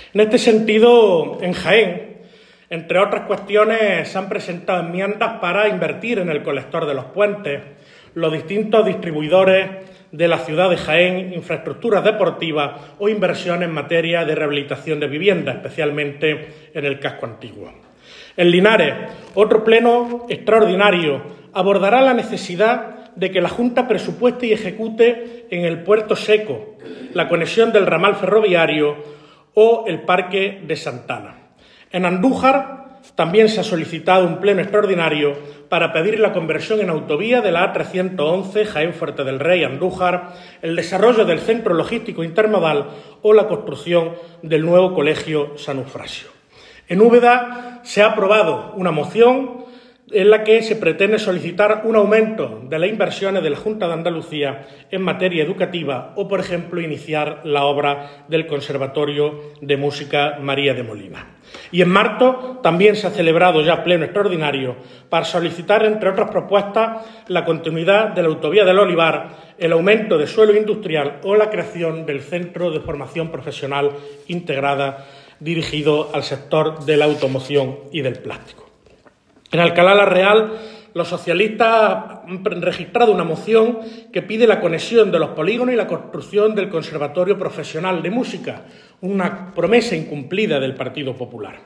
En este sentido, en Jaén, entre otras cuestiones, se han presentado enmiendas para invertir en el colector de los puentes, los distintos distribuidores de la ciudad de Jaén, infraestructuras deportivas o inversiones en materia de rehabilitación de viviendas, especialmente en el casco antiguo. En Linares, otro pleno extraordinario abordará la necesidad de que la Junta presupueste y ejecute en el Puerto Seco la conexión del ramal ferroviario o el Parque de Santana. En Andújar también se ha solicitado un pleno extraordinario para pedir la conversión en autovía de la A311 Jaén-Fuerte del Rey, Andújar, el desarrollo del centro logístico intermodal o la construcción del nuevo colegio San Eufrasio. En Úbeda se ha aprobado una moción en la que se pretende solicitar un aumento de las inversiones de la Junta de Andalucía en materia educativa o, por ejemplo, iniciar la obra del Conservatorio de Música María de Molina. Y en Marto también se ha celebrado ya pleno extraordinario para solicitar, entre otras propuestas, la continuidad de la autovía del Olivar, el aumento de suelo industrial o la creación del Centro de Formación Profesional Integrada dirigido al sector de la automoción y del plástico. En Alcalá la Real, los socialistas han registrado una moción que pide la conexión de los polígonos y la construcción del Conservatorio Profesional de Música, una promesa incumplida del Partido Popular.